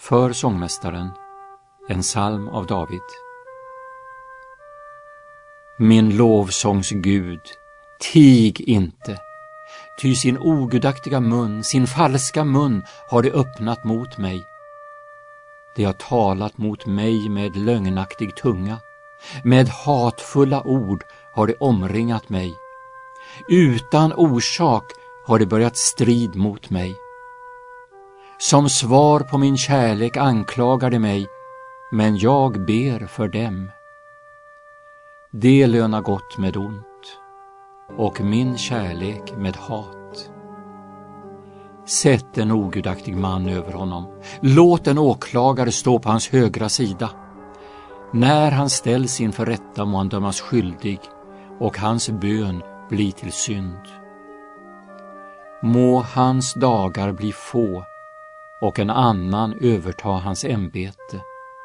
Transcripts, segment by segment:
För sångmästaren, en psalm av David. Min lovsångs Gud, tig inte, ty sin ogudaktiga mun, sin falska mun har det öppnat mot mig. Det har talat mot mig med lögnaktig tunga, med hatfulla ord har det omringat mig. Utan orsak har det börjat strid mot mig. Som svar på min kärlek anklagar de mig, men jag ber för dem. Det lönar gott med ont, och min kärlek med hat. Sätt en ogudaktig man över honom. Låt en åklagare stå på hans högra sida. När han ställs inför rätta må han dömas skyldig, och hans bön bli till synd. Må hans dagar bli få, och en annan överta hans ämbete.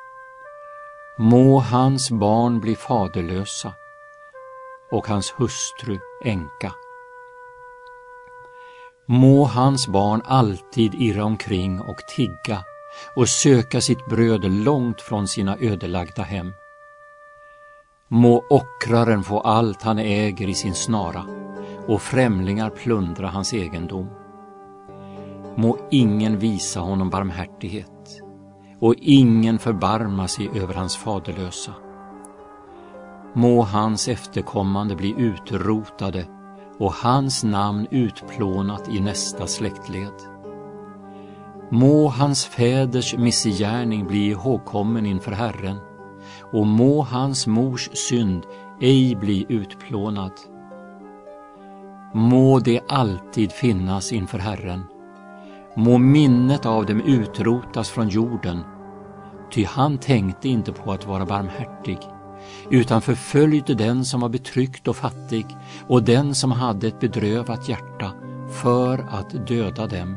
Må hans barn bli faderlösa, och hans hustru änka. Må hans barn alltid irra omkring och tigga och söka sitt bröd långt från sina ödelagda hem. Må ockraren få allt han äger i sin snara, och främlingar plundra hans egendom. Må ingen visa honom barmhärtighet, och ingen förbarma sig över hans faderlösa. Må hans efterkommande bli utrotade, och hans namn utplånat i nästa släktled. Må hans fäders missgärning bli ihågkommen inför Herren, och må hans mors synd ej bli utplånad. Må det alltid finnas inför Herren. Må minnet av dem utrotas från jorden, ty han tänkte inte på att vara barmhärtig, utan förföljde den som var betryckt och fattig och den som hade ett bedrövat hjärta för att döda dem.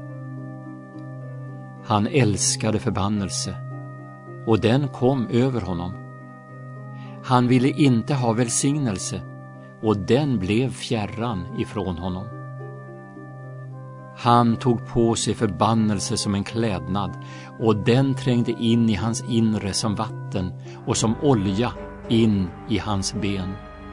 Han älskade förbannelse, och den kom över honom. Han ville inte ha välsignelse, och den blev fjärran ifrån honom. Han tog på sig förbannelse som en klädnad, och den trängde in i hans inre som vatten och som olja in i hans ben.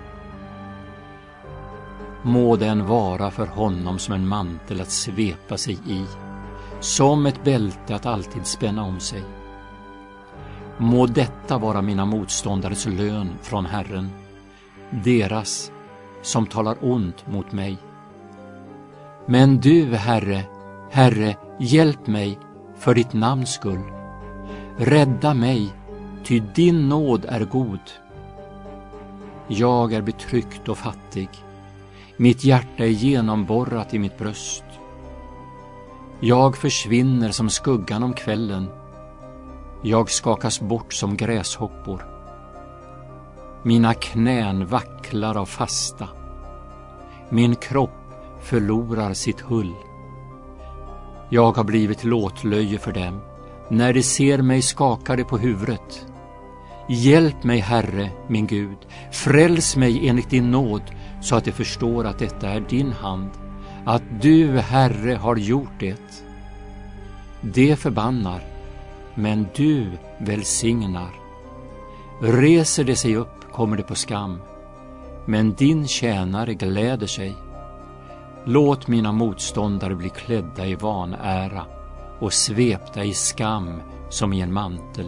Må den vara för honom som en mantel att svepa sig i, som ett bälte att alltid spänna om sig. Må detta vara mina motståndares lön från Herren, deras som talar ont mot mig. Men du, Herre, Herre, hjälp mig för ditt namns skull. Rädda mig, ty din nåd är god. Jag är betryckt och fattig. Mitt hjärta är genomborrat i mitt bröst. Jag försvinner som skuggan om kvällen. Jag skakas bort som gräshoppor. Mina knän vacklar av fasta. Min kropp förlorar sitt hull. Jag har blivit låtlöje för dem. När de ser mig skakar de på huvudet. Hjälp mig, Herre, min Gud. Fräls mig enligt din nåd, så att de förstår att detta är din hand, att du, Herre, har gjort det. De förbannar, men du välsignar. Reser de sig upp kommer det på skam, men din tjänare gläder sig. Låt mina motståndare bli klädda i vanära och svepta i skam som i en mantel.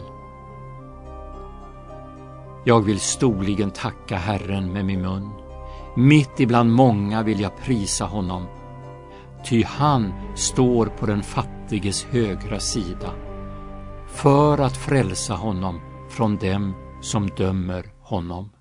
Jag vill storligen tacka Herren med min mun. Mitt ibland många vill jag prisa honom. Ty han står på den fattiges högra sida, för att frälsa honom från dem som dömer honom.